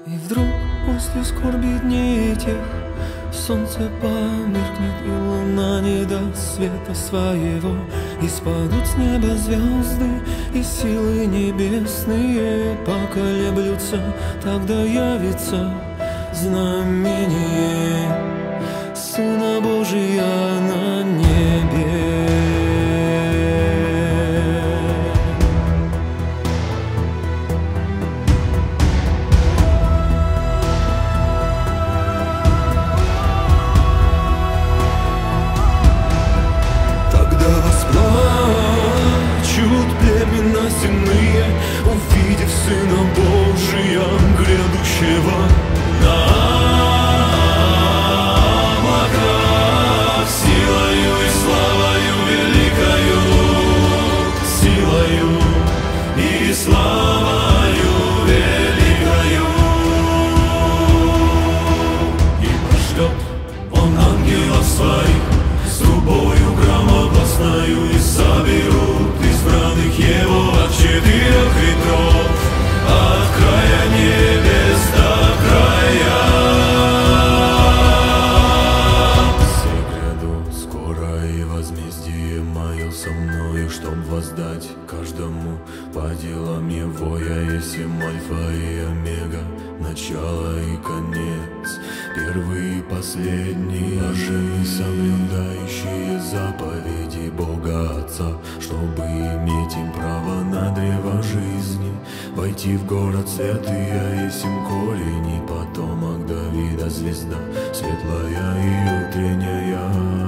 И вдруг после скорби дней тех солнце померкнет, и луна не даст света своего. И спадут с неба звезды, и силы небесные поколеблются. Тогда явится знамение Сына Божия на небе. Племена земные, увидев Сына Божия, грядущего на облаках, силою и славою великою, силою и славою великою. И пошлет Он ангелов своих с трубою громогласною, и соберут избранных Его от 4 ветров, от края небес до края. Все грядут скоро, и возмездие мое со мною, чтоб воздать каждому по делам его. Я есть Альфа и Омега, начало и конец, первый и последний, ожи соблюдающие заповеди Бога Отца, чтобы иметь им право на древо жизни, войти в город святый. Я есть им корень и потомок Давида, звезда светлая и утренняя.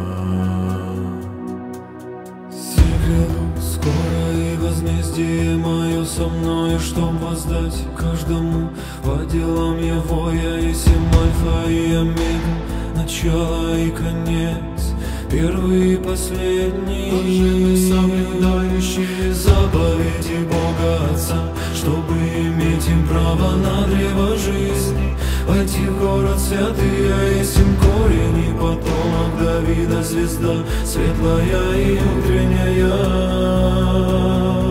Все грядут скоро, и возмездие мое со мною, чтоб воздать каждому по делам его. Я есть Альфа и Омега, начало и конец, первый и последний, ожи соблюдающие заповеди Бога Отца, чтобы иметь им право на древо жизни, войти в город святый. Я есть им корень и потомок Давида, звезда светлая и утренняя.